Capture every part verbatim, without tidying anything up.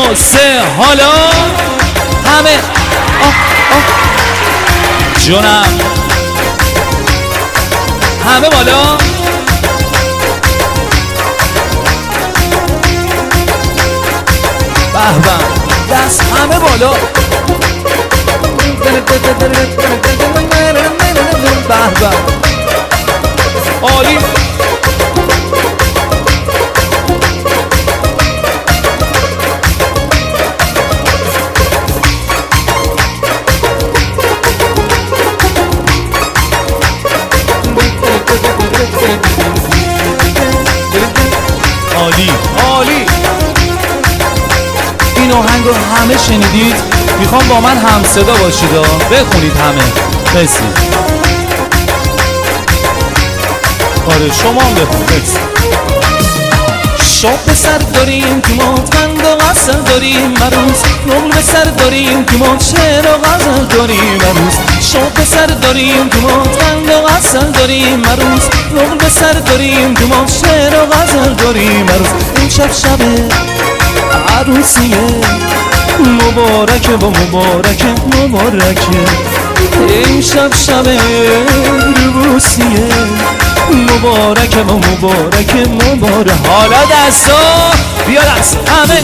دو سه حالا همه آه آه جونم همه بالا به به دست همه بالا به به عالی عالی عالی این آهنگ رو همه شنیدید؟ میخوام با من هم صدا باشید و بخونید همه. مرسی. آره شما هم بخونید. مرسی. شاب به سر داریم که ما قند و غزل داریم مروز، نقل به سر داریم که ما شعر و غزل داریم مروز. شاب به سر داریم که ما قند و غزل داریم مروز، نقل به سر داریم که ما شعر و غزل داریم مروز. این شب شب عروسیه مبارکه و مبارکه مبارکه، این شب شب روسیه مبارکه و مبارکه مبارکه. حالا دستا بیا دست همه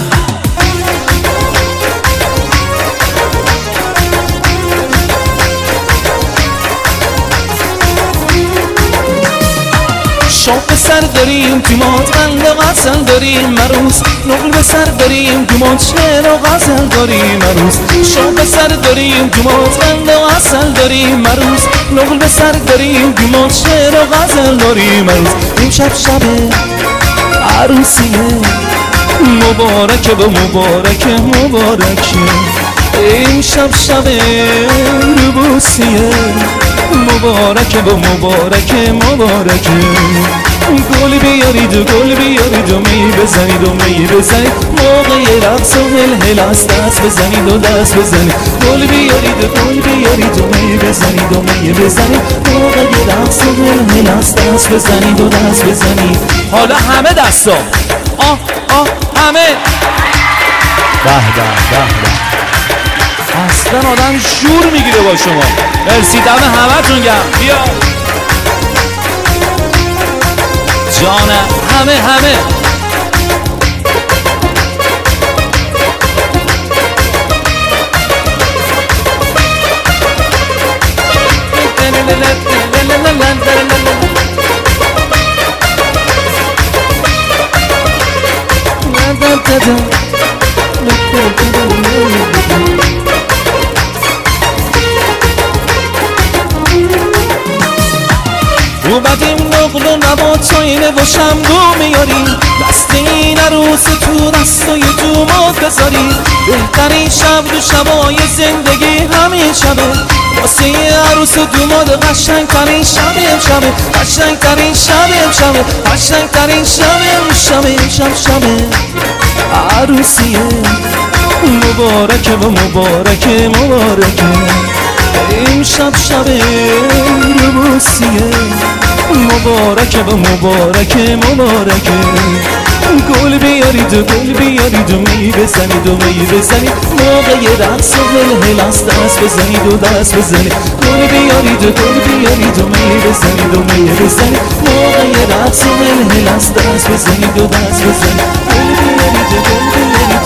شاب به سر داریم که ما قند و غزل داریم مروز، نقل به سر داریم که ما شعر و غزل داریم مروز. شاب به سر داریم که ما قند و غزل داریم مروز، نقل به سر داریم که ما شعر و غزل داریم مروز. این شب شب عروسیه مبارکه و مبارکه مبارکه، این شب شب روسیه مبارکه و مبارکه مبارکه. گل بیارید و گل بیارید و می بزنید و می بزنید، موقع رقص و هل هل است دست بزنید و دست بزنید. گل بیارید و گل بیارید و می بزنید و می بزنید، موقع رقص و هل هل است دست بزنید و دست بزنید. حالا همه دستا آه آه همه به به به به. اصلا آدم شور میگیره با شما. مرسی دم همه تون گم. بیا جانم همه همه رو بدیم نقل و نبات چاینه و شمدو میاریم، دست این عروس تو دستای دومات بذاری. بهترین شب دو شبای زندگی همین شبه، واسه عروس دومات قشنگ ترین شب امشبه، قشنگ ترین شب امشبه، قشنگ ترین شب امشبه. شب شب عروسیه مبارکه و مبارکه مبارکه، این شب شب روسیه مبارکه و مبارکه مبارکه. گل بیارید و گل بیارید و می بزنید و می بزنید، موقع رقص و هل هل است دست بزنید و دست بزنید. گل بیارید و گل بیارید و می بزنید و می بزنید، موقع رقص و هل هل است دست بزنید و دست بزنید. گل بیارید و گل بیارید